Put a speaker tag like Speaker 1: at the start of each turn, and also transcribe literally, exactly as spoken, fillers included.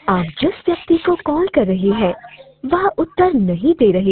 Speaker 1: आप जिस व्यक्ति को कॉल कर रही हैं वह उत्तर नहीं दे रही